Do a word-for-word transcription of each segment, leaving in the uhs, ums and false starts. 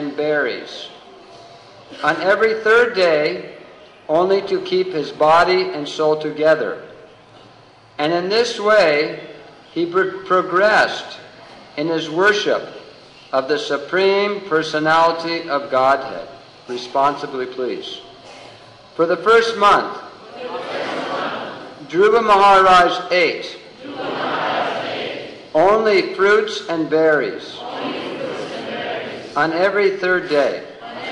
and berries. On every third day, only to keep his body and soul together. And in this way, he pro- progressed in his worship of the Supreme Personality of Godhead. Responsibly, please. For the first month, Dhruva Maharaj ate only fruits and berries on every third day,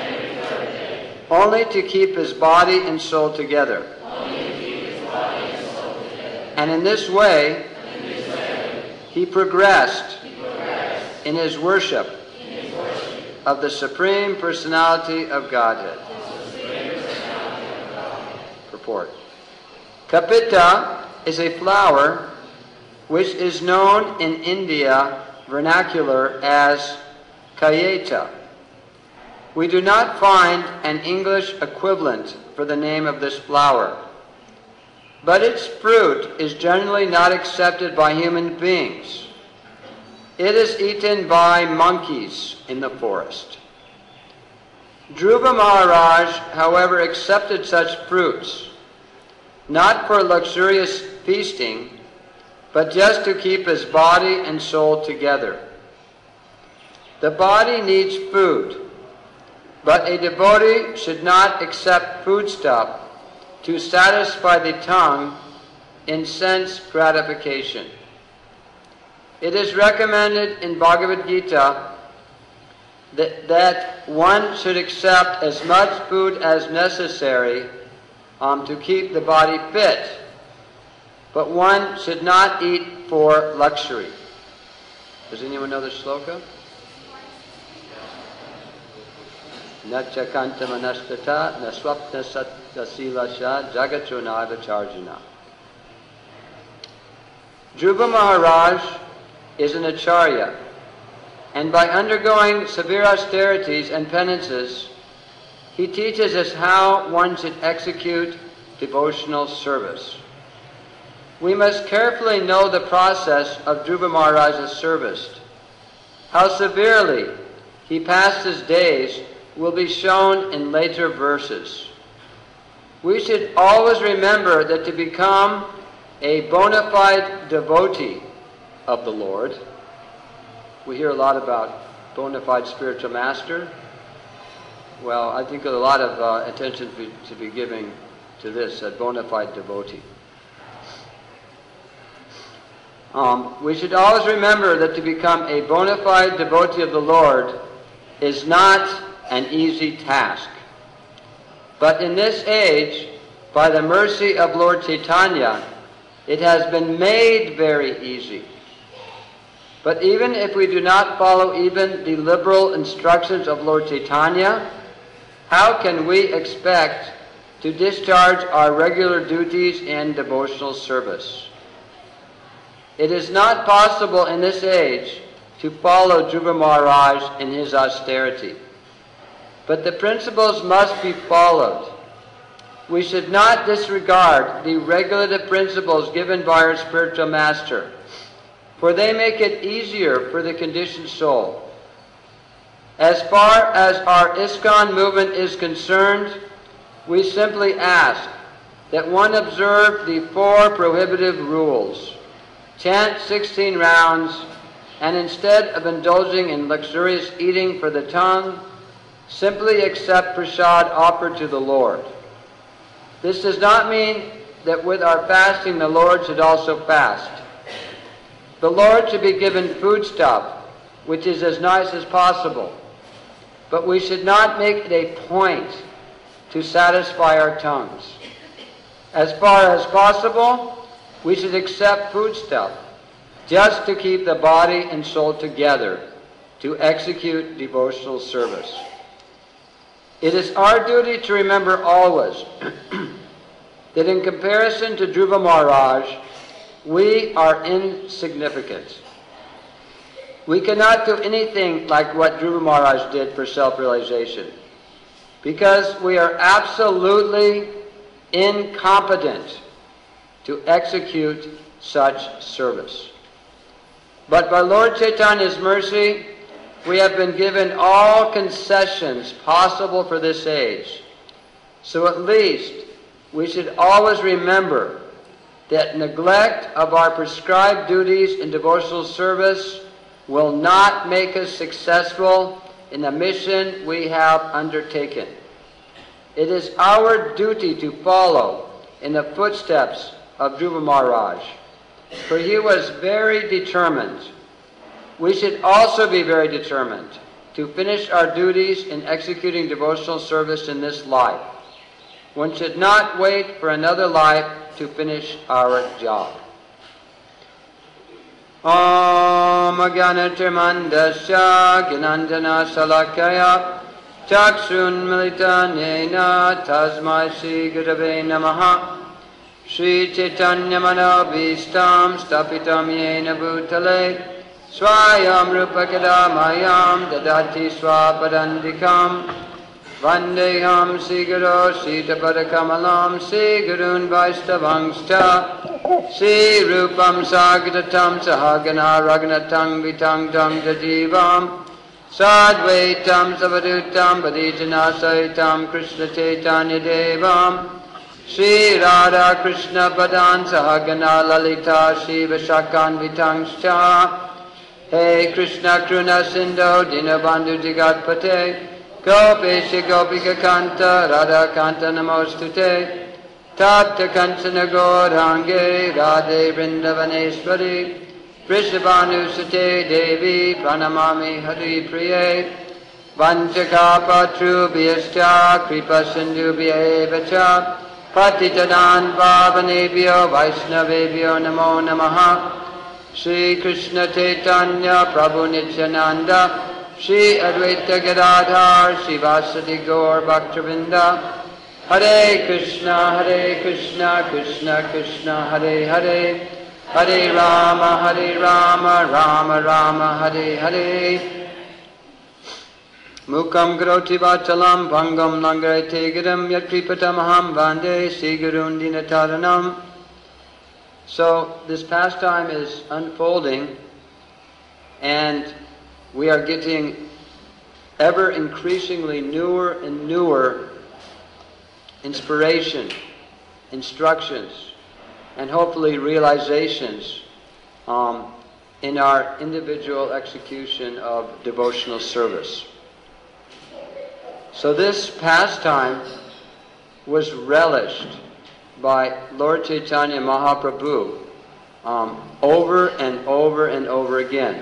only to keep his body and soul together. And in this way, he progressed in his worship of the Supreme Personality of Godhead. Purport. Kapita is a flower which is known in India vernacular as kayeta. We do not find an English equivalent for the name of this flower, but its fruit is generally not accepted by human beings. It is eaten by monkeys in the forest. Dhruva Maharaj, however, accepted such fruits, not for luxurious feasting, but just to keep his body and soul together. The body needs food, but a devotee should not accept foodstuff to satisfy the tongue in sense gratification. It is recommended in Bhagavad Gita that, that one should accept as much food as necessary um, to keep the body fit, but one should not eat for luxury. Does anyone know the shloka? Nachakanta manastata naswapna sattasilasha jagatronava charjana. Dhruva Maharaj is an acharya, and by undergoing severe austerities and penances, he teaches us how one should execute devotional service. We must carefully know the process of Dhruva Maharaj's service. How severely he passed his days will be shown in later verses. We should always remember that to become a bona fide devotee of the Lord, we hear a lot about bona fide spiritual master. Well, I think a lot of uh, attention be, to be giving to this, a bona fide devotee. Um, we should always remember that to become a bona fide devotee of the Lord is not an easy task. But in this age, by the mercy of Lord Chaitanya, it has been made very easy. But even if we do not follow even the liberal instructions of Lord Chaitanya, how can we expect to discharge our regular duties in devotional service? It is not possible in this age to follow Dhruva Maharaj in his austerity. But the principles must be followed. We should not disregard the regulative principles given by our spiritual master, for they make it easier for the conditioned soul. As far as our ISKCON movement is concerned, we simply ask that one observe the four prohibitive rules, chant sixteen rounds, and instead of indulging in luxurious eating for the tongue, simply accept prasad offered to the Lord. This does not mean that with our fasting the Lord should also fast. The Lord should be given foodstuff, which is as nice as possible, but we should not make it a point to satisfy our tongues. As far as possible, we should accept foodstuff just to keep the body and soul together, to execute devotional service. It is our duty to remember always that in comparison to Dhruva Maharaj, we are insignificant. We cannot do anything like what Dhruva Maharaj did for self-realization, because we are absolutely incompetent to execute such service. But by Lord Chaitanya's mercy, we have been given all concessions possible for this age. So at least we should always remember that neglect of our prescribed duties in devotional service will not make us successful in the mission we have undertaken. It is our duty to follow in the footsteps of Dhruva Maharaj, for he was very determined. We should also be very determined to finish our duties in executing devotional service in this life. One should not wait for another life to finish our job. Om Agyanatiramandasya Gyananjana Salakaya Chakshun Militanena Tasmai Shri Gurave Namaha Shri Chaitanya Manobhistam Stapitam Yena Bhutale Swayam Rupa Kadamayam Dadati Swapadandikam Vandeham Sri Guru Sitapadakamalam Sri Gurun Vaishtavangscha Sri Rupam Sagatatam Sahagana Ragnatam Vitangtam Jajivam Sadvaitam Savadutam Padijana Saitam Krishna Chaitanya Devam Sri Radha Krishna Padan Sahagana Lalita Shiva Shakan Vitangscha Hey Krishna Kruna Sindho Dinabandhu Jagatpate Gopesha Gopika Kanta Radha Kanta Namostute Tapta Kancana Gaurhange Radhe Vrindavaneshwari Vrishabhanu Sute Devi Pranamami Hari Priye Vanchaka Patrubhyascha Kripa Sindhubhya Evacha Patitanan Bhavanebhyo Vaishnavebhyo Namo Namaha Shri Krishna Chaitanya Prabhu Nityananda Shri Advaita Gadadhar Shivasati Gaur Bhaktavinda Hare Krishna Hare Krishna Krishna Krishna Hare Hare Hare Rama Hare Rama Rama Rama Hare Hare Mukam Karoti Vachalam Bhangam Langarete Giram Yat Kripatamaham Vande Sri Gurun Dinataranam. So this pastime is unfolding, and we are getting ever increasingly newer and newer inspiration, instructions, and hopefully realizations um, in our individual execution of devotional service. So this pastime was relished by Lord Chaitanya Mahaprabhu um, over and over and over again.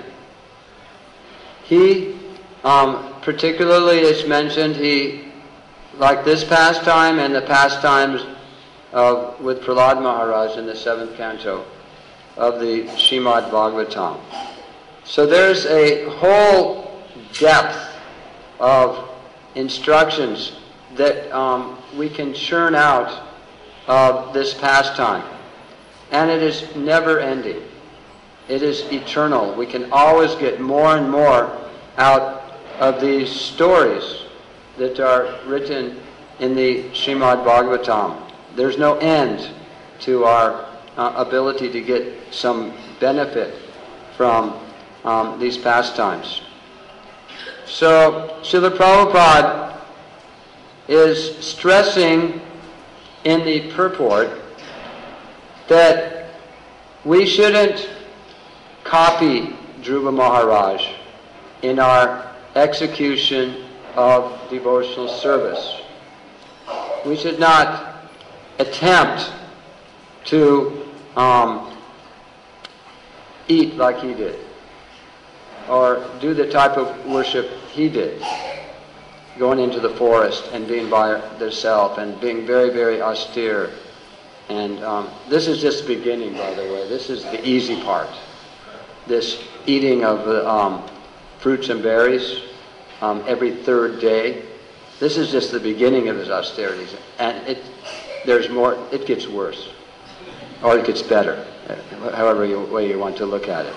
He, um, particularly as mentioned, he, like this pastime and the pastimes of, with Prahlad Maharaj in the seventh canto of the Srimad Bhagavatam. So there's a whole depth of instructions that um, we can churn out of this pastime. And it is never ending. It is eternal. We can always get more and more out of these stories that are written in the Srimad Bhagavatam. There's no end to our uh, ability to get some benefit from um, these pastimes. So, Srila Prabhupada is stressing in the purport that we shouldn't copy Dhruva Maharaj in our execution of devotional service. We should not attempt to um, eat like he did, or do the type of worship he did, going into the forest and being by themselves and being very, very austere. And um, this is just the beginning, by the way. This is the easy part. This eating of uh, um, fruits and berries um, every third day. This is just the beginning of his austerities. And it, there's more, it gets worse. Or it gets better, however you, way you want to look at it.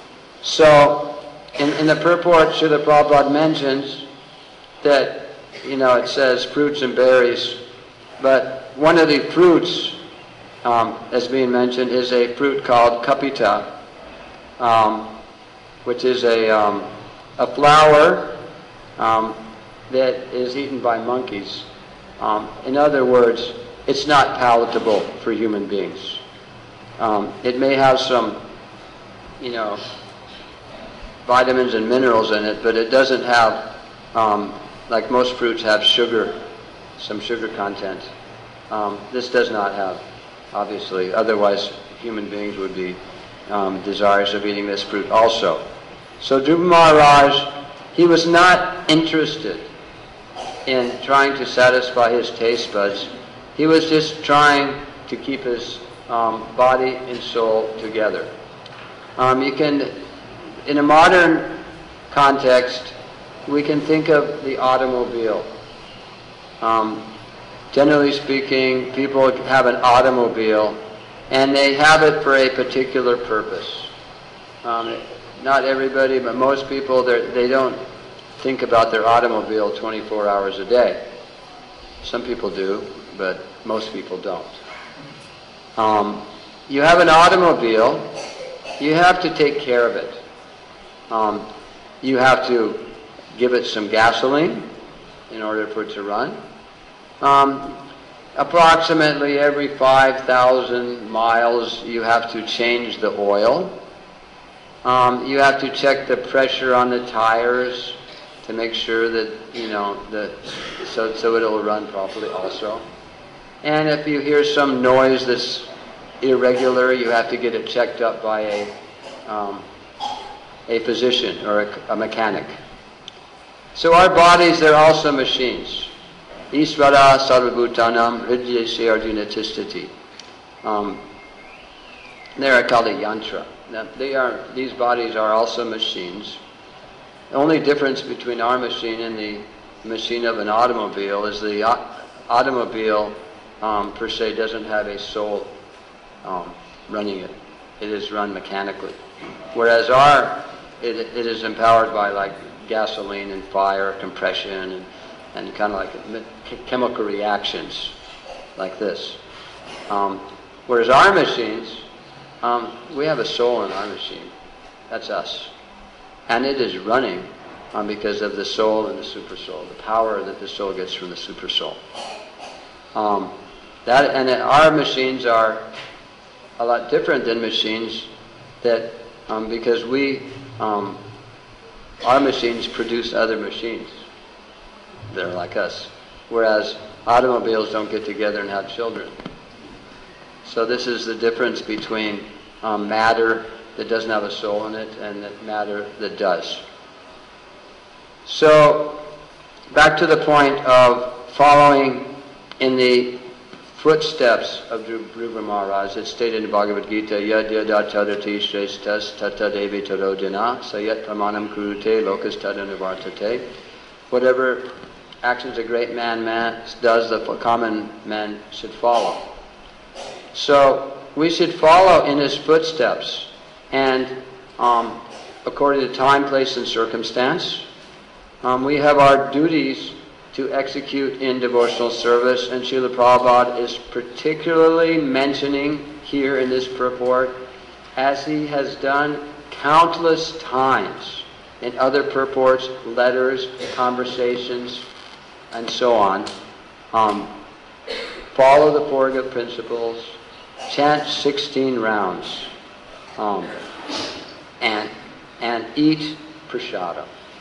So, in, in the purport, Srila Prabhupada mentions that, you know, it says fruits and berries, but one of the fruits, um, as being mentioned, is a fruit called kapita, um, which is a um, a flower um, that is eaten by monkeys. Um, in other words, it's not palatable for human beings. Um, it may have some, you know, vitamins and minerals in it, but it doesn't have, um, like most fruits have sugar, some sugar content. Um, this does not have, obviously. Otherwise, human beings would be um, desirous of eating this fruit also. So Dhruva Maharaj, he was not interested in trying to satisfy his taste buds. He was just trying to keep his um, body and soul together. Um, you can, in a modern context, we can think of the automobile. Um, generally speaking, people have an automobile, and they have it for a particular purpose. Um, not everybody, but most people, they don't think about their automobile twenty-four hours a day. Some people do, but most people don't. Um, you have an automobile, you have to take care of it. Um, you have to give it some gasoline in order for it to run. Um, approximately every five thousand miles you have to change the oil. Um, you have to check the pressure on the tires to make sure that, you know, the, so, so it'll run properly also. And if you hear some noise that's irregular, you have to get it checked up by a, um, a physician or a, a mechanic. So our bodies, they're also machines. Isvara sarvabhutanam hridyasya arjuna tishtati. Um, they're called a yantra. Now, they are, these bodies are also machines. The only difference between our machine and the machine of an automobile is the automobile um, per se doesn't have a soul um, running it. It is run mechanically. Whereas our, it, it is empowered by like gasoline and fire, compression, and, and kind of like chemical reactions like this. Um, whereas our machines, um, we have a soul in our machine. That's us. And it is running um, because of the soul and the super soul, the power that the soul gets from the super soul. Um, that, and our machines are a lot different than machines that, um, because we, um, our machines produce other machines that are like us, whereas automobiles don't get together and have children. So this is the difference between um, matter that doesn't have a soul in it and that matter that does. So back to the point of following in the footsteps of Dhruva Maharaj. It's stated in Bhagavad Gita, yad yada tadati shreshtas tata devi tarodina sayat pramanam kurute lokas tada nivartate. Whatever actions a great man, man does, the common man should follow. So we should follow in his footsteps, and um, according to time, place, and circumstance, um, we have our duties to execute in devotional service, and Srila Prabhupada is particularly mentioning here in this purport, as he has done countless times in other purports, letters, conversations, and so on. Um, follow the Four Good Principles, chant sixteen rounds, um, and, and eat prasadam.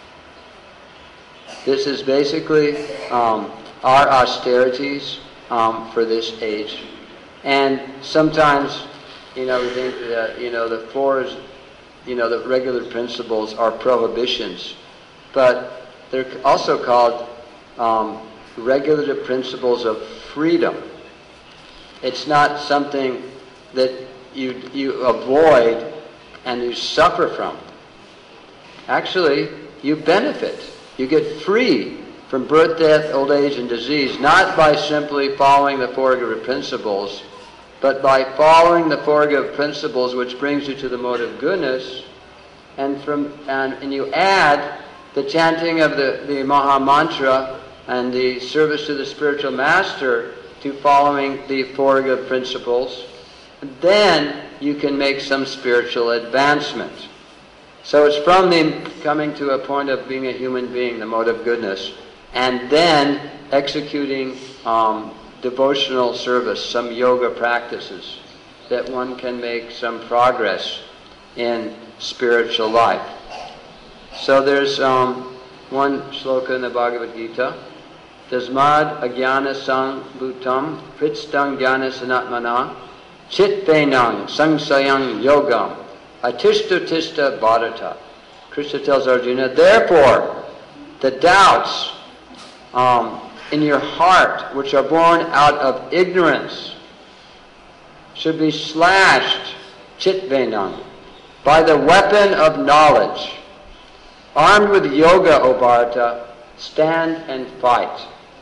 This is basically um, our austerities um, for this age. And sometimes, you know, we think that, you know, the four, you know, the regular principles are prohibitions, but they're also called um, regulative principles of freedom. It's not something that you, you avoid and you suffer from. Actually, you benefit. You get free from birth, death, old age, and disease, not by simply following the Four Good Principles, but by following the Four Good Principles, which brings you to the mode of goodness, and from and, and you add the chanting of the, the Maha Mantra and the service to the spiritual master to following the Four Good Principles, then you can make some spiritual advancement. So it's from the coming to a point of being a human being, the mode of goodness, and then executing um, devotional service, some yoga practices, that one can make some progress in spiritual life. So there's um, one sloka in the Bhagavad Gita, Tasmad agyana sang bhutam pritstam jnana sanatmana chitvenang sangsayang yogam atishta tista bharata. Krishna tells Arjuna, therefore, the doubts um, in your heart, which are born out of ignorance, should be slashed, chitvenam, by the weapon of knowledge. Armed with yoga, O Bharata, stand and fight.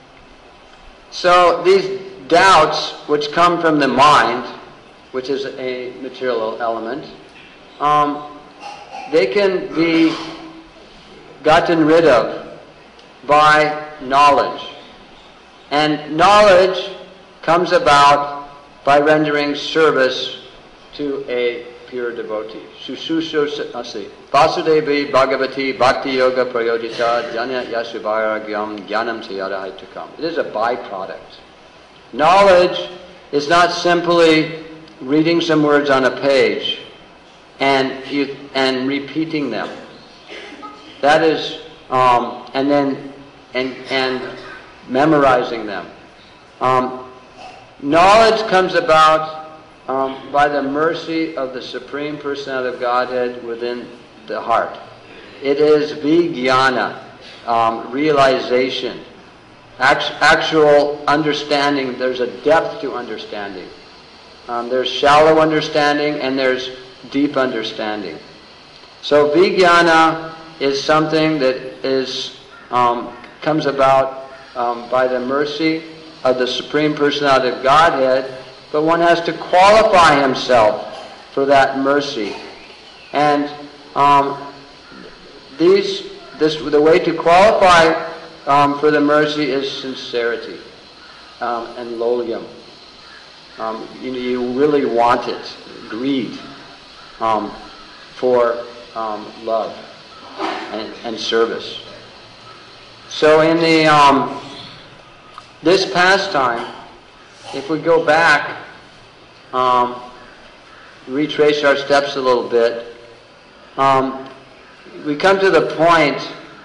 So these doubts, which come from the mind, which is a material element, um, they can be gotten rid of by knowledge. And knowledge comes about by rendering service to a pure devotee. Sususho Vasudevi Bhagavati Bhakti Yoga Prayodhita Jnana Yasubharagyam Jnanam Sayada Haitukam. It is a byproduct. Knowledge is not simply reading some words on a page and you, and repeating them. That is, um, and then and and memorizing them. Um, knowledge comes about um, by the mercy of the Supreme Personality of Godhead within the heart. It is vijnana, um, realization, act, actual understanding. There's a depth to understanding. Um, there's shallow understanding and there's deep understanding. So vijnana is something that is um, comes about um, by the mercy of the Supreme Personality of Godhead, but one has to qualify himself for that mercy. And um, these, this, the way to qualify um, for the mercy is sincerity um, and loyum. Um, you, you really want it, greed um, for um, love and, and service. So in the um, this pastime, if we go back, um, retrace our steps a little bit, um, we come to the point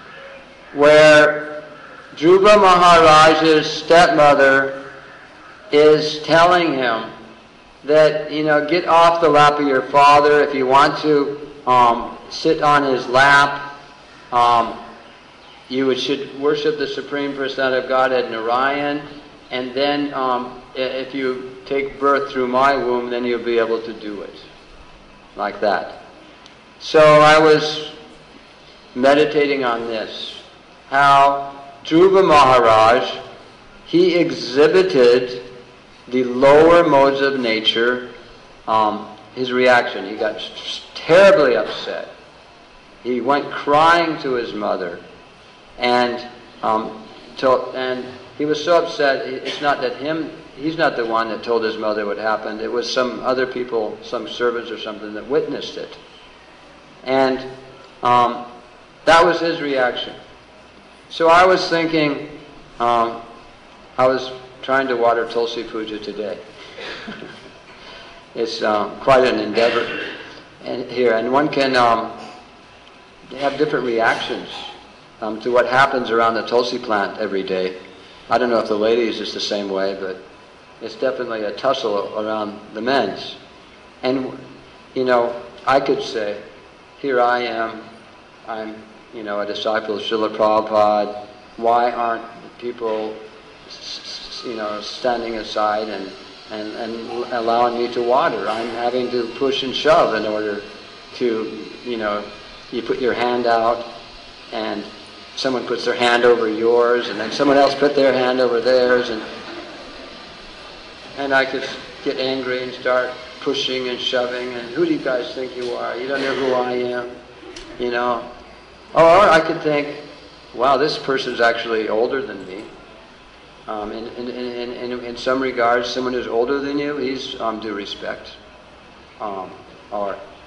where Dhruva Maharaj's stepmother is telling him that, you know, get off the lap of your father. If you want to um, sit on his lap, um, you should worship the Supreme Personality of Godhead, Narayan, and then um, if you take birth through my womb, then you'll be able to do it. Like that. So I was meditating on this, how Dhruva Maharaj, he exhibited the lower modes of nature, um, his reaction. He got terribly upset. He went crying to his mother, and um, told, and he was so upset. It's not that him. He's not the one that told his mother what happened. It was some other people, some servants or something, that witnessed it, and um, that was his reaction. So I was thinking, um, I was trying to water Tulsi Puja today. It's um, quite an endeavor and here, and one can um, have different reactions um, to what happens around the Tulsi plant every day. I don't know if the ladies is the same way, but it's definitely a tussle around the men's. And, you know, I could say, here I am, I'm, you know, a disciple of Srila Prabhupada. Why aren't people, you know, standing aside and, and, and allowing me to water? I'm having to push and shove in order to, you know, you put your hand out and someone puts their hand over yours and then someone else put their hand over theirs, and and I could get angry and start pushing and shoving, and who do you guys think you are? You don't know who I am, you know. Or I could think, wow, this person's actually older than me. Um, in, in, in, in, in some regards, someone who's older than you, he's um, due respect. Um, or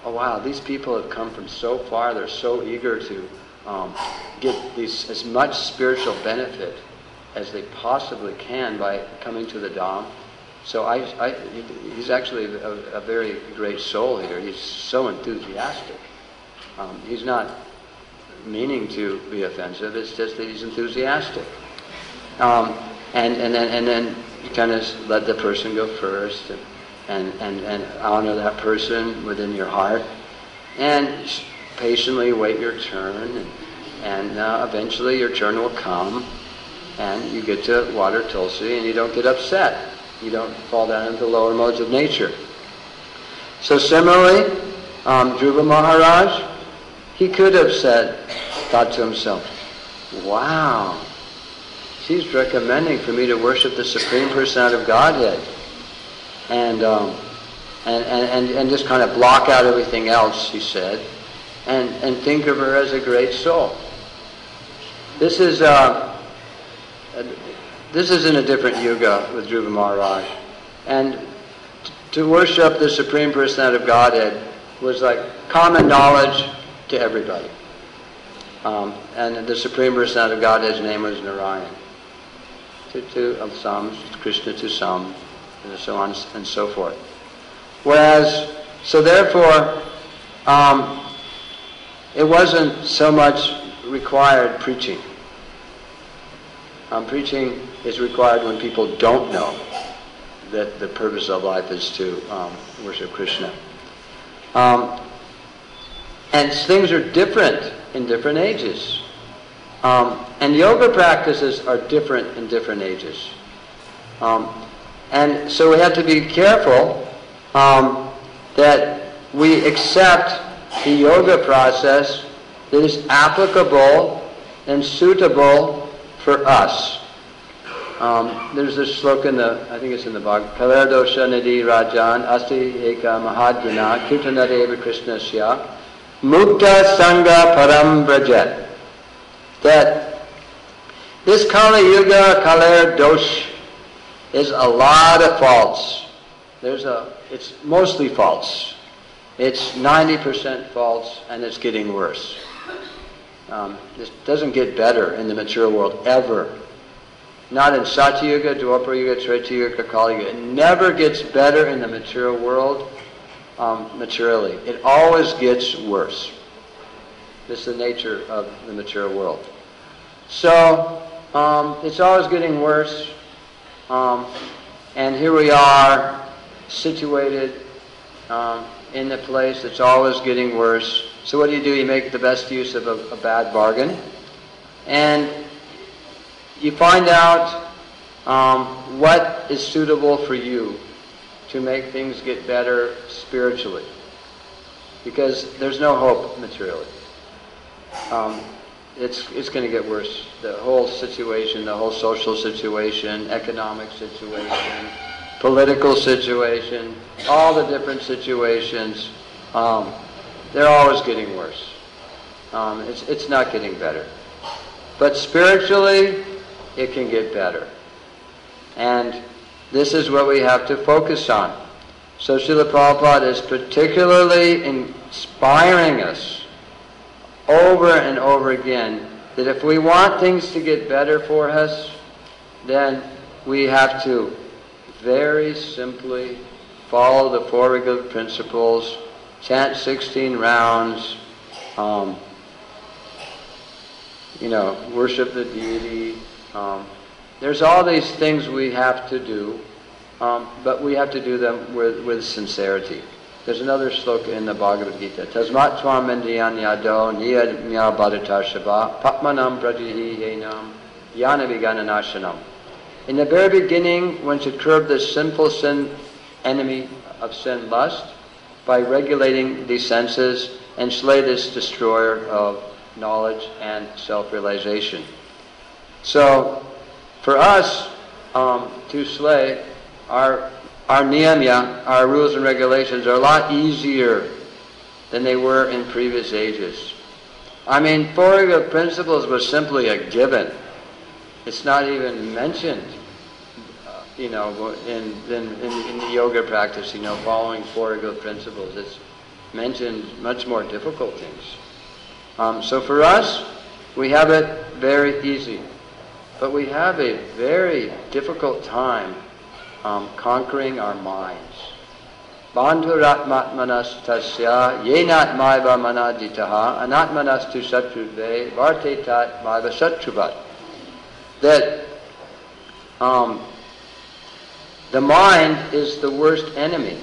oh wow, these people have come from so far, they're so eager to um, get these, as much spiritual benefit as they possibly can by coming to the Dham. So I, I, he's actually a, a very great soul here. He's so enthusiastic. Um, he's not meaning to be offensive, it's just that he's enthusiastic. Um, and, and then, and then you kind of let the person go first, and, and, and, and honor that person within your heart, and patiently wait your turn, and, and uh, eventually your turn will come, and you get to water Tulsi, and you don't get upset. You don't fall down into the lower modes of nature. So similarly, um, Dhruva Maharaj, he could have said, thought to himself, wow, she's recommending for me to worship the Supreme Personality of Godhead, and, um, and, and, and just kind of block out everything else, he said, and, and think of her as a great soul. This is, uh, this is in a different yuga with Dhruva Maharaj. And t- to worship the Supreme Personality of Godhead was like common knowledge to everybody. Um, and the Supreme Personality of Godhead's name was Narayan. To, to of some, Krishna to some, and so on and so forth. Whereas, so therefore, um, it wasn't so much required preaching. Um, preaching is required when people don't know that the purpose of life is to um, worship Krishna. Um, and things are different in different ages. Um, and yoga practices are different in different ages. Um, and so we have to be careful um, that we accept the yoga process that is applicable and suitable for us. Um, there's this sloka in the, I think it's in the Bhagavad, Kaler dosha nidhi rajan asti eka mahadguna kirtana deva krishnasya mukta sangha param brajet. That this Kali Yuga, Kaler dosh, is a lot of faults. There's a, it's mostly false. It's ninety percent false, and it's getting worse. Um, this doesn't get better in the material world, ever. Not in Satyuga, Dwapara Yuga, Treta Yuga, Kali Yuga. It never gets better in the material world, um, materially. It always gets worse. This is the nature of the material world. So, um, it's always getting worse. Um, and here we are, situated um, in the place that's always getting worse. So what do you do? You make the best use of a, a bad bargain. And you find out um, what is suitable for you to make things get better spiritually. Because there's no hope materially. Um, it's it's going to get worse. The whole situation, the whole social situation, economic situation, political situation, all the different situations, um, they're always getting worse. Um, it's it's not getting better. But spiritually, it can get better. And this is what we have to focus on. So Srila Prabhupada is particularly inspiring us over and over again that if we want things to get better for us, then we have to very simply follow the four regular principles, chant sixteen rounds, um, you know, worship the deity. Um, there's all these things we have to do, um, but we have to do them with, with sincerity. There's another sloka in the Bhagavad Gita. Tasmat tvam mendriyan yado niyad mya bhadatarshava papmanam prajihi yenam yana vigananashanam. In the very beginning, one should curb the sinful sin, enemy of sin, lust, by regulating these senses and slay this destroyer of knowledge and self-realization. So, for us um, to slay our our niyamya, our rules and regulations, are a lot easier than they were in previous ages. I mean, four regular principles was simply a given. It's not even mentioned, uh, you know, in, in, in, in the yoga practice, you know, following four regular principles. It's, mentioned much more difficult things. Um, so for us, we have it very easy. But we have a very difficult time um, conquering our minds. Bandhuratmatmanas tasya yenat maiva manaditaha anatmanastu satruve vartetat maiva satruvat. That um, the mind is the worst enemy.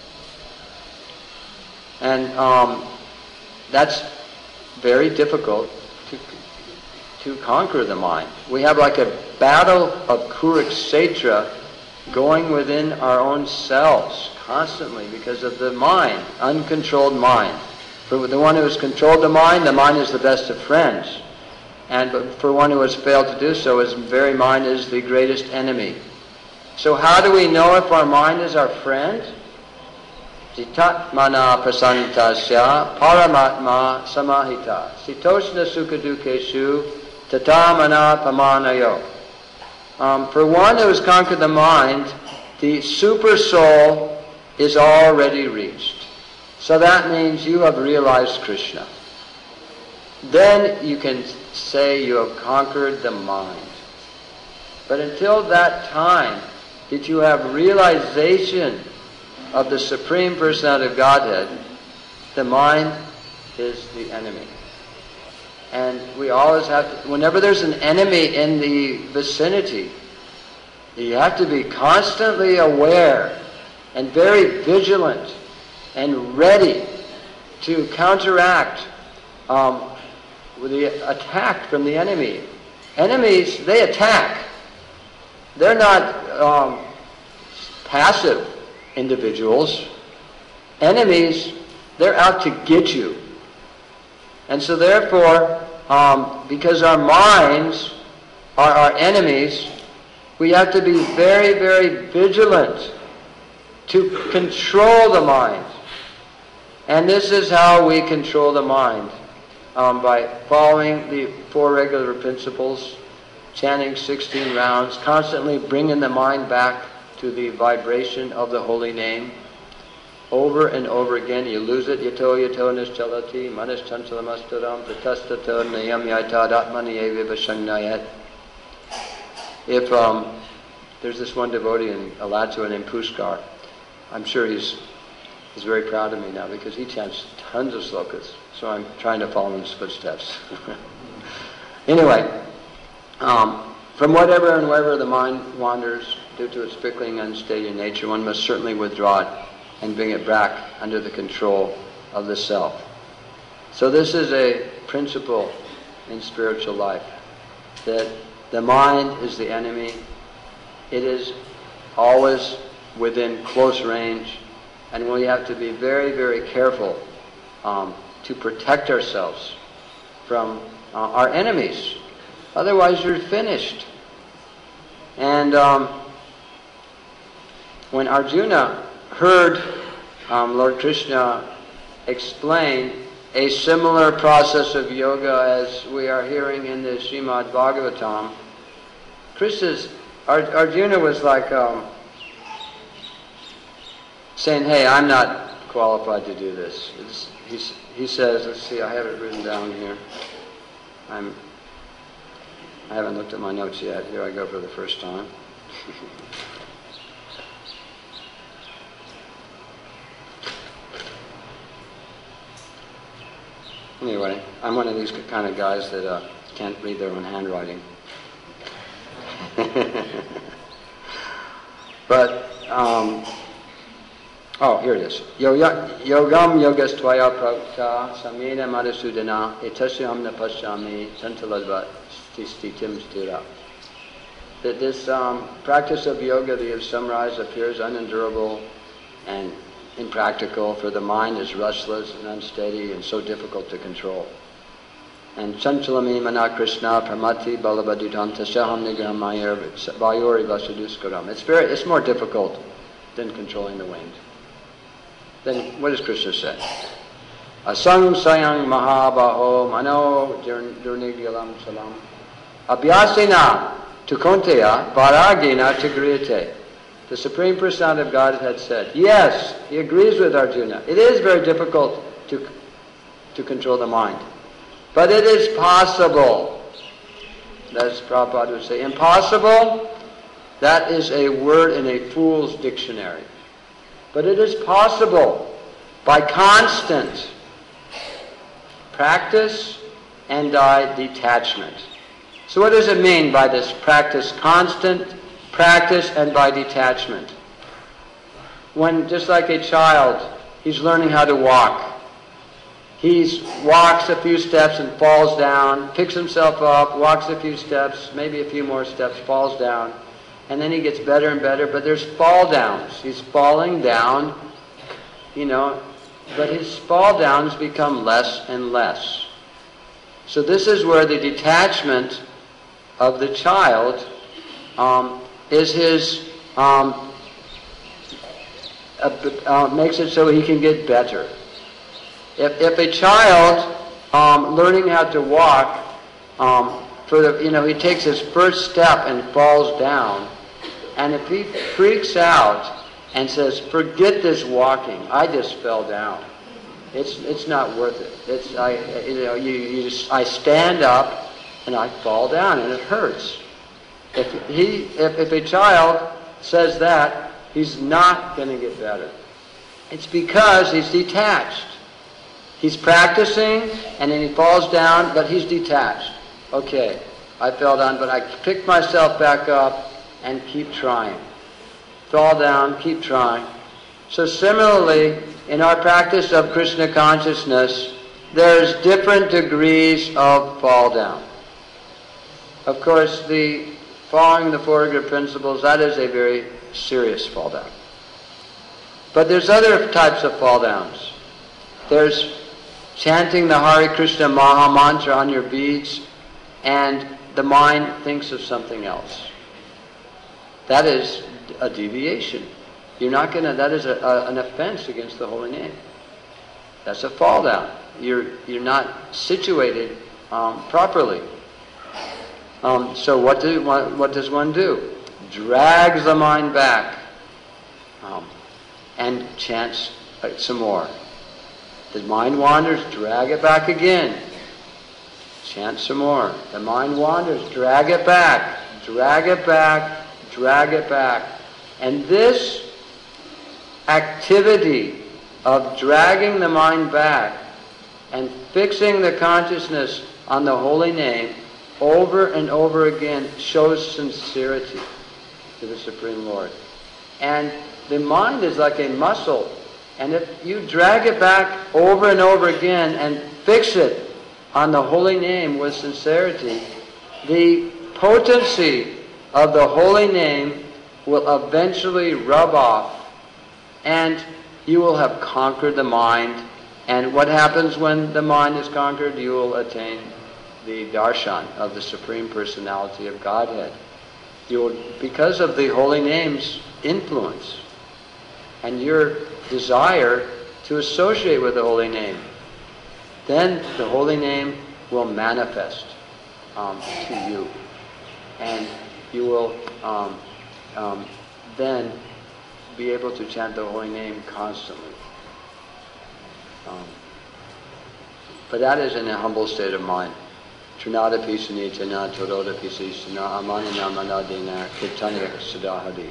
And um, that's very difficult to, to conquer the mind. We have like a battle of Kurukshetra going within our own selves constantly because of the mind, uncontrolled mind. For the one who has controlled the mind, the mind is the best of friends. And but for one who has failed to do so, his very mind is the greatest enemy. So how do we know if our mind is our friend? Citatmana prasantasya paramatma samahita sitoshna sukadukeshu tatamana pamanayo. Um, for one who has conquered the mind, the super soul is already reached. So that means you have realized Krishna. Then you can say you have conquered the mind. But until that time, did you have realization of the Supreme Personality of Godhead, the mind is the enemy. And we always have to, whenever there's an enemy in the vicinity, you have to be constantly aware and very vigilant and ready to counteract um, the attack from the enemy. Enemies, they attack. They're not um, passive individuals. Enemies, they're out to get you. And so therefore, um, because our minds are our enemies, we have to be very, very vigilant to control the mind. And this is how we control the mind, um, by following the four regular principles, chanting sixteen rounds, constantly bringing the mind back to the vibration of the holy name. Over and over again, you lose it. Yato yato nischalati manis chansalamastaram pratastato nayam yaitad atmani evivashangnayat. If um, there's this one devotee in Alachua named Pushkar, I'm sure he's he's very proud of me now because he chants tons of slokas. So I'm trying to follow in his footsteps. Anyway, um, from whatever and wherever the mind wanders, due to its fickling, unsteady nature, one must certainly withdraw it and bring it back under the control of the self. So this is a principle in spiritual life, that the mind is the enemy. It is always within close range, and we have to be very, very careful um, to protect ourselves from uh, our enemies. Otherwise you're finished. And um, when Arjuna heard um, Lord Krishna explain a similar process of yoga as we are hearing in the Srimad Bhagavatam, Krishna's, Ar- Arjuna was like um, saying, hey, I'm not qualified to do this. It's, he's, he says, let's see, I have it written down here. I'm, I haven't looked at my notes yet. Here I go for the first time. Anyway, I'm one of these kind of guys that uh, can't read their own handwriting. But, um, oh, here it is. Yogam yogastvaya prakta samena madhusudana etasyam napasyami santaladva stitim stira. That this um, practice of yoga that you have summarized appears unendurable and impractical, for the mind is restless and unsteady and so difficult to control. And Chanchalami Mana Krishna Pramati Balabadudanta Saham Nigramayar Vayori Vasaduskaram. It's very it's more difficult than controlling the wind. Then what does Krishna say? Asang Sayang Mahabaho Mano Durnigalam Salam Abhyasena Tukonteya Varagena Tigriyate. the Supreme Personality of Godhead said, yes, he agrees with Arjuna. It is very difficult to, to control the mind. But it is possible. As Prabhupada would say, impossible, that is a word in a fool's dictionary. But it is possible by constant practice and by detachment. So what does it mean by this practice, constant practice and by detachment? When, just like a child, he's learning how to walk. He walks a few steps and falls down, picks himself up, walks a few steps, maybe a few more steps, falls down, and then he gets better and better, but there's fall downs. He's falling down, you know, but his fall downs become less and less. So this is where the detachment of the child um, is his, um, uh, uh, makes it so he can get better. If, if a child um, learning how to walk, um, for the, you know, he takes his first step and falls down, and if he freaks out and says, forget this walking, I just fell down. It's, it's not worth it. It's, I, you know, you, you just, I stand up and I fall down and it hurts. If, he, if, if a child says that, he's not going to get better. It's because he's detached. He's practicing and then he falls down, but he's detached. Okay, I fell down, but I picked myself back up and keep trying. Fall down, keep trying. So similarly, in our practice of Krishna consciousness, there's different degrees of fall down. Of course, the following the four good principles, that is a very serious fall down. But there's other types of fall downs. There's chanting the Hare Krishna Maha Mantra on your beads and the mind thinks of something else. That is a deviation. You're not going to, that is a, a, an offense against the holy name. That's a fall down. You're, you're not situated um, properly. Um, so what, do, what, what does one do? Drags the mind back um, and chants uh, some more. The mind wanders, drag it back again. Chant some more. The mind wanders, drag it back, drag it back, drag it back. And this activity of dragging the mind back and fixing the consciousness on the holy name over and over again shows sincerity to the Supreme Lord. And the mind is like a muscle, and if you drag it back over and over again and fix it on the holy name with sincerity, the potency of the holy name will eventually rub off, and you will have conquered the mind. And what happens when the mind is conquered? You will attain the darshan of the Supreme Personality of Godhead. You will, because of the holy name's influence and your desire to associate with the holy name, then the holy name will manifest um, to you, and you will um, um, then be able to chant the holy name constantly. Um, but that is in a humble state of mind. Trinada Pisani Tena Toroda Pisisana Amanina Manadina Kirtanya Sadahadi.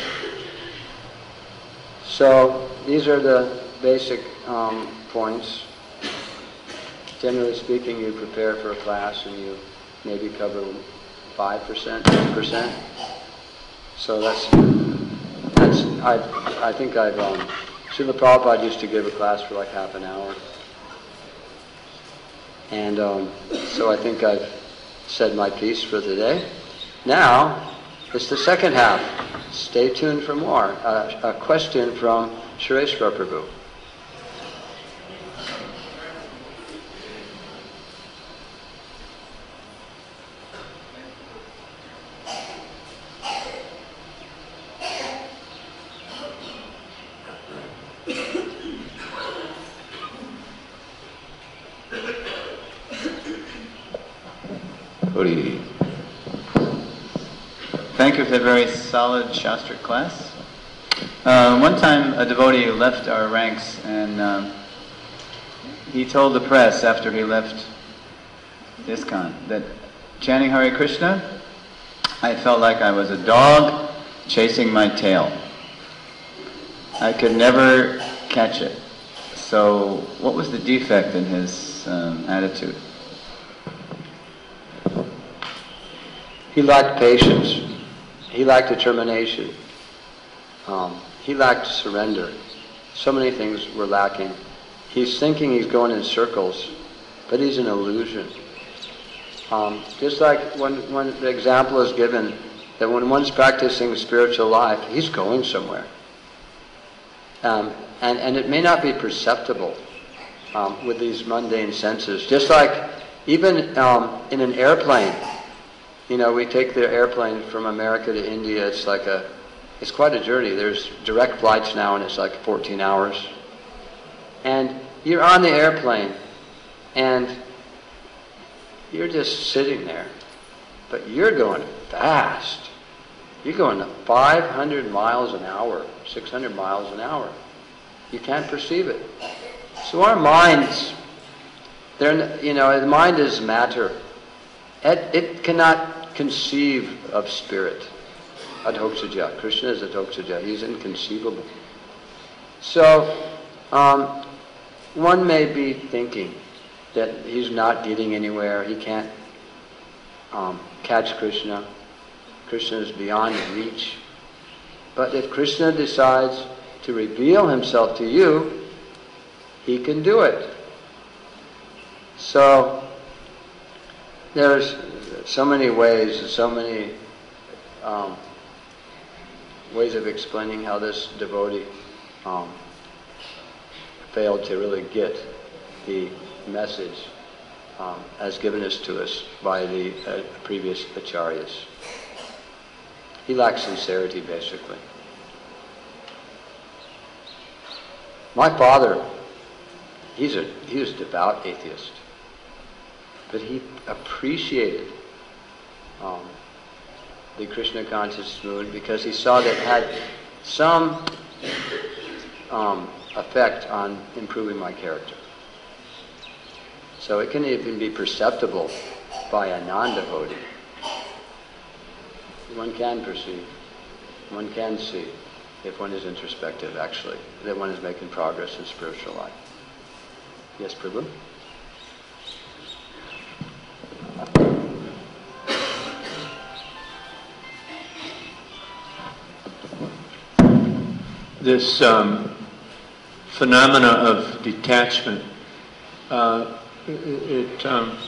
So these are the basic um, points. Generally speaking, you prepare for a class and you maybe cover five percent, ten percent. So that's that's I I think I've um, Srila Prabhupada used to give a class for like half an hour. And um, so I think I've said my piece for today. Now, it's the second half. Stay tuned for more. Uh, a question from Sureshwar Prabhu. Thank you for the very solid Shastra class. Uh, one time a devotee left our ranks and um, he told the press after he left ISKCON that chanting Hare Krishna, I felt like I was a dog chasing my tail. I could never catch it. So what was the defect in his um, attitude? He lacked patience. He lacked determination. Um, he lacked surrender. So many things were lacking. He's thinking he's going in circles, but he's an illusion. Um, just like when, when the example is given that when one's practicing spiritual life, he's going somewhere. Um, and, and it may not be perceptible um, with these mundane senses. Just like even um, in an airplane, you know, we take the airplane from America to India, it's like a, it's quite a journey. There's direct flights now and it's like fourteen hours. And you're on the airplane and you're just sitting there, but you're going fast. You're going to five hundred miles an hour, six hundred miles an hour. You can't perceive it. So our minds, they're, you know, the mind is matter. It, it cannot conceive of spirit. Adhoksaja. Krishna is Adhoksaja. He's inconceivable. So, um, one may be thinking that he's not getting anywhere. He can't um, catch Krishna. Krishna is beyond reach. But if Krishna decides to reveal himself to you, he can do it. So there's so many ways, so many um, ways of explaining how this devotee um, failed to really get the message um, as given us to us by the uh, previous acharyas. He lacks sincerity, basically. My father, he's a he was a devout atheist, but he appreciated um, the Krishna conscious movement because he saw that it had some um, effect on improving my character. So it can even be perceptible by a non-devotee. One can perceive, one can see, if one is introspective, actually, that one is making progress in spiritual life. Yes, Prabhu? This um, phenomena of detachment, uh, it, it, um,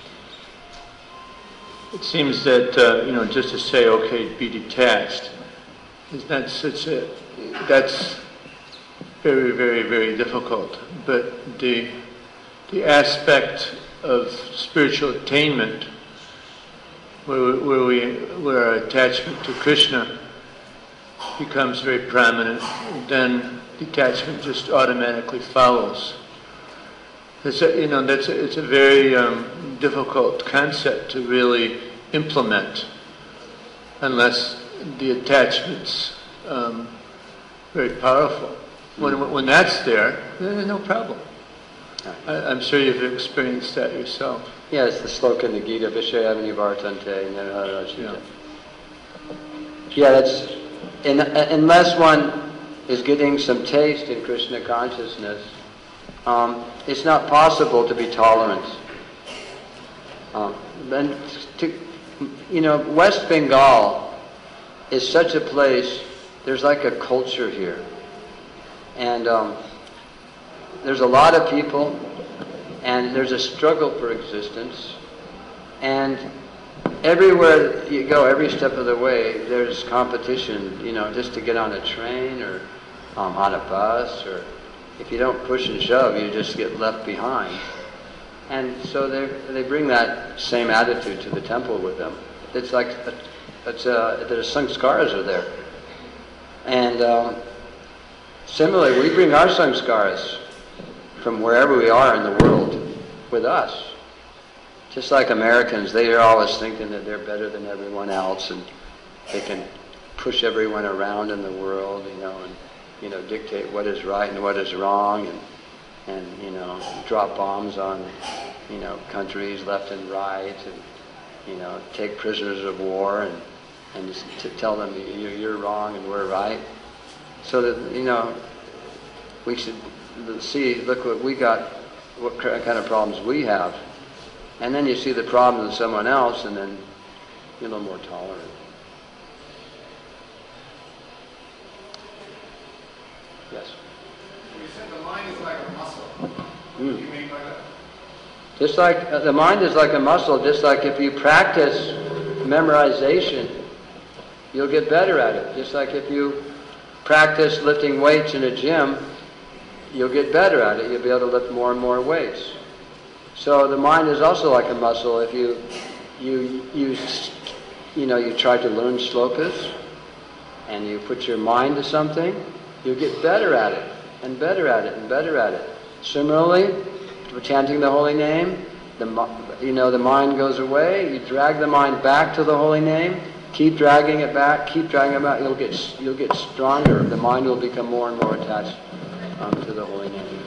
it seems that, uh, you know, just to say, okay, be detached, is not such a, that's very, very, very difficult. But the, the aspect of spiritual attainment, where, where, we, where our attachment to Krishna becomes very prominent, then detachment just automatically follows. It's a, you know, that's a, it's a very um, difficult concept to really implement unless the attachment's um, very powerful. When, when that's there, then there's no problem. I, I'm sure you've experienced that yourself. Yeah, it's the sloka in the Gita, Vishayavani Vartante, Yeah. Yeah, that's, in, unless one is getting some taste in Krishna consciousness, um, it's not possible to be tolerant. Um, and to, you know, West Bengal is such a place, there's like a culture here. And um, there's a lot of people, and there's a struggle for existence. And everywhere you go, every step of the way, there's competition, you know, just to get on a train or um, on a bus, or if you don't push and shove, you just get left behind. And so they they bring that same attitude to the temple with them. It's like, a, it's a, the sanskaras are there. And um, similarly, we bring our sanskaras from wherever we are in the world with us. Just like Americans, they are always thinking that they're better than everyone else and they can push everyone around in the world, you know, and you know, dictate what is right and what is wrong, and and you know, drop bombs on, you know, countries left and right, and you know, take prisoners of war, and and just to tell them you, you're wrong and we're right. So that, you know, we should see, look what we got, what kind of problems we have, and then you see the problems of someone else, and then you're a little more tolerant. Yes. You said the mind is like a muscle. Mm. What do you mean by that? Just like uh, the mind is like a muscle, just like if you practice memorization, you'll get better at it. Just like if you practice lifting weights in a gym, you'll get better at it. You'll be able to lift more and more weights. So the mind is also like a muscle. If you, you, you, you know, you try to learn slokas, and you put your mind to something, you'll get better at it, and better at it, and better at it. Similarly, for chanting the holy name, the you know the mind goes away. You drag the mind back to the holy name. Keep dragging it back. Keep dragging it back. You'll get you'll get stronger. The mind will become more and more attached um, to the holy name.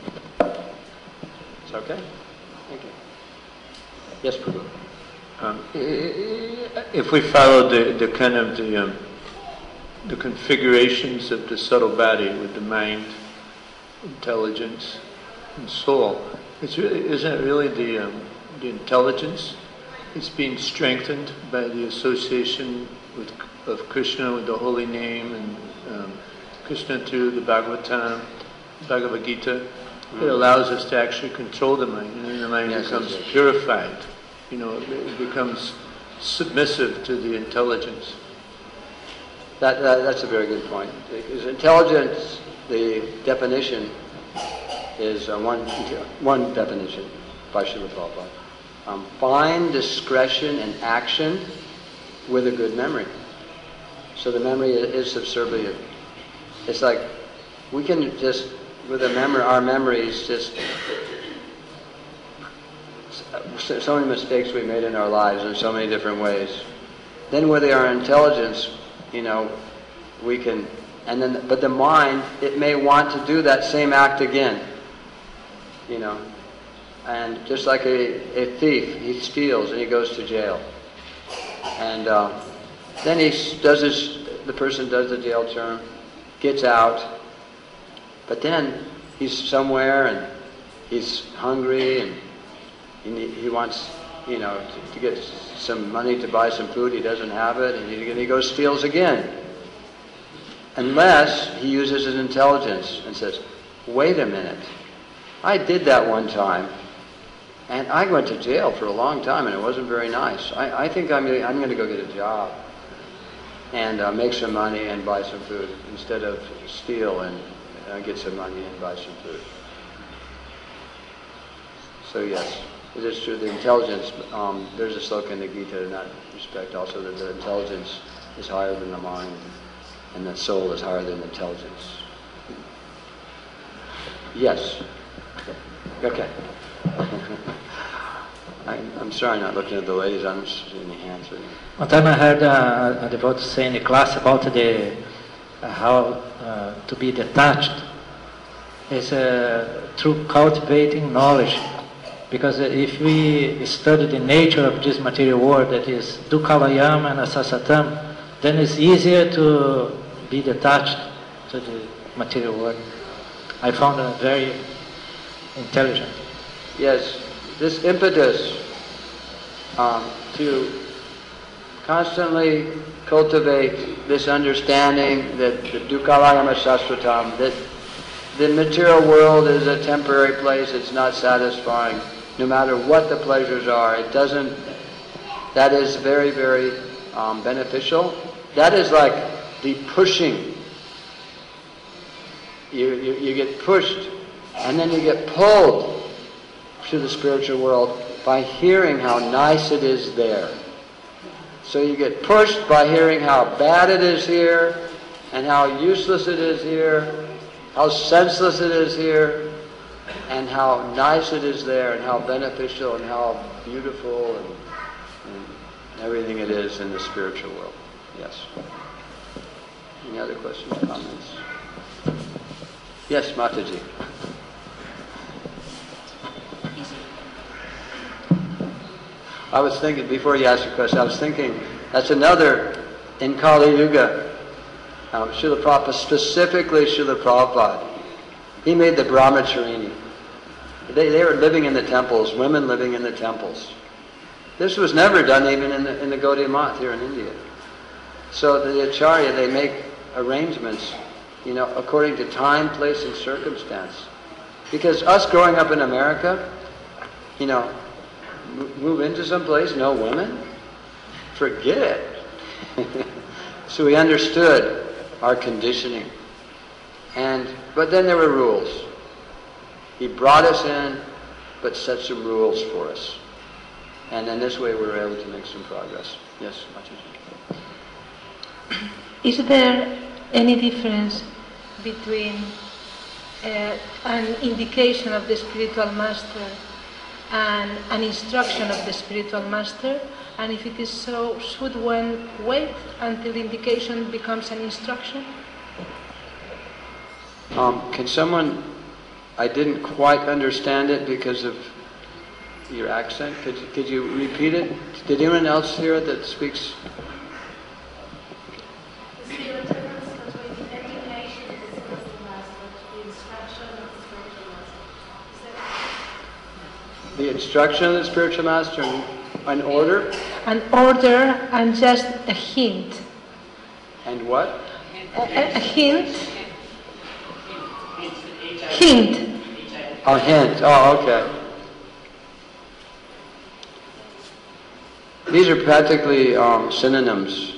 It's okay. Thank you. Yes, Prabhu. Um, if we follow the, the kind of the um, the configurations of the subtle body with the mind, intelligence, and soul, it's really, isn't it really the um, the intelligence? It's being strengthened by the association with of Krishna with the holy name, and um, Krishna through the Bhagavatam, Bhagavad Gita. Mm-hmm. It allows us to actually control the mind, and then the mind yes, becomes yes, yes. purified. You know, it, it becomes submissive to the intelligence. That, that that's a very good point. Because intelligence, the definition is uh, one one definition by Srila Prabhupada. Um, fine discretion and action with a good memory. So the memory is subservient. It's like we can just, with a memory, our memories just, so many mistakes we made in our lives in so many different ways. Then with our intelligence, you know, we can, and then, but the mind, it may want to do that same act again, you know. And just like a, a thief, he steals and he goes to jail. And uh, then he does his, the person does the jail term, gets out, but then he's somewhere and he's hungry and he, he wants, you know, to, to get some money to buy some food. He doesn't have it, and he, and he goes steals again. Unless he uses his intelligence and says, wait a minute, I did that one time. And I went to jail for a long time, and it wasn't very nice. I, I think I'm, I'm going to go get a job and uh, make some money and buy some food instead of steal and uh, get some money and buy some food. So yes, it is true. The intelligence, um, there's a sloka in the Gita in that respect also, that the intelligence is higher than the mind, and the soul is higher than the intelligence. Yes. Okay. I'm, I'm sorry, I'm not looking at the ladies. I'm just seeing the hands. One time I heard uh, a devotee say in the class about the uh, how uh, to be detached. It's uh, through cultivating knowledge. Because if we study the nature of this material world, that is dukkhalayam and asasatam, then it's easier to be detached to the material world. I found it very intelligent. Yes, this impetus um, to constantly cultivate this understanding that the dukkhalayam asasatam, that the material world is a temporary place, it's not satisfying. No matter what the pleasures are, it doesn't, that is very, very um, beneficial. That is like the pushing. You, you, you get pushed, and then you get pulled to the spiritual world by hearing how nice it is there. So you get pushed by hearing how bad it is here, and how useless it is here, how senseless it is here, and how nice it is there, and how beneficial and how beautiful and, and everything it is in the spiritual world. Yes. questions, comments? Yes, Mataji. I was thinking, before you asked your question, I was thinking, that's another, in Kali Yuga, um, Srila Prabhupada, specifically Srila Prabhupada, he made the brahmacharini. They, they were living in the temples, women living in the temples. This was never done even in the, in the Gaudiya Math here in India. So the Acharya, they make arrangements, you know, according to time, place, and circumstance. Because us growing up in America, you know, move into some place, no women? Forget it. So we understood our conditioning. And, but then there were rules. He brought us in, but set some rules for us. And in this way we were able to make some progress. Yes, Mataji. Is there any difference between uh, an indication of the spiritual master and an instruction of the spiritual master? And if it is so, should one wait until the indication becomes an instruction? Um, can someone, I didn't quite understand it because of your accent. Could you, could you repeat it? Did anyone else hear it that speaks? The difference between the education of the spiritual master and the instruction of the spiritual master. The instruction of the spiritual master, an order? An order and just a hint. And what? A, a, a hint. Hint. A hint. Oh, okay. These are practically um, synonyms.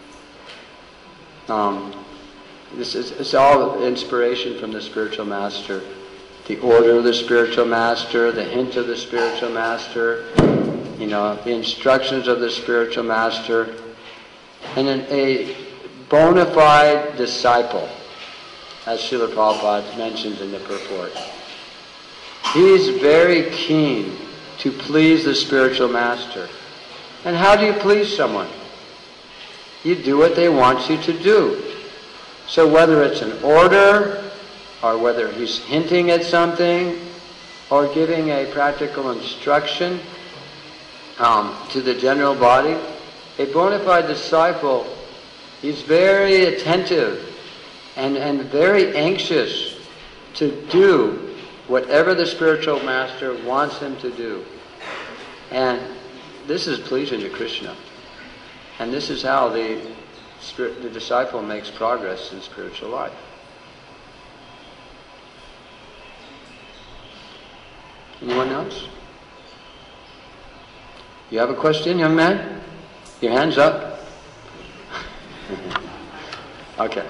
Um, this is it's all inspiration from the spiritual master. The order of the spiritual master, the hint of the spiritual master, you know, the instructions of the spiritual master, and then a bona fide disciple, as Srila Prabhupada mentions in the purport. He's very keen to please the spiritual master. And how do you please someone? You do what they want you to do. So whether it's an order, or whether he's hinting at something, or giving a practical instruction um, to the general body, a bona fide disciple, he's very attentive and, and very anxious to do whatever the spiritual master wants him to do. And this is pleasing to Krishna. And this is how the, spirit, the disciple makes progress in spiritual life. Anyone else? You have a question, young man? Your hand's up. Okay.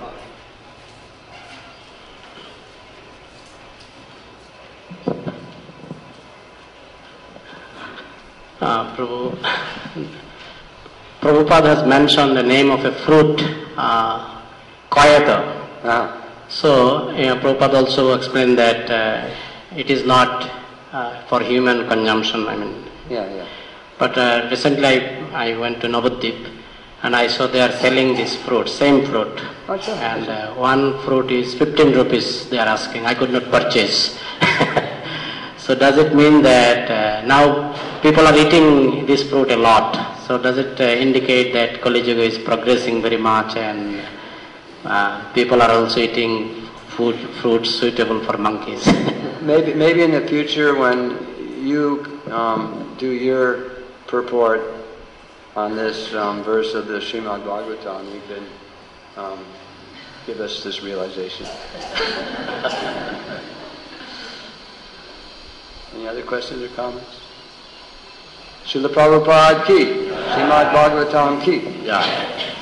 Uh, Prabhu, Prabhupada has mentioned the name of a fruit, uh, koyata. Uh-huh. So, you know, Prabhupada also explained that uh, it is not uh, for human consumption, I mean. Yeah, yeah. But uh, recently I, I went to Navadvip and I saw they are selling this fruit, same fruit. Oh, sure. And uh, one fruit is fifteen rupees they are asking. I could not purchase. So does it mean that uh, now people are eating this fruit a lot? So does it uh, indicate that Kali Yuga is progressing very much and uh, people are also eating food, fruits suitable for monkeys? maybe, maybe in the future when you um, do your purport on this um, verse of the Srimad Bhagavatam, you can um, give us this realization. Any other questions or comments? Srila Prabhupada ki, Srimad Bhagavatam ki. Yeah.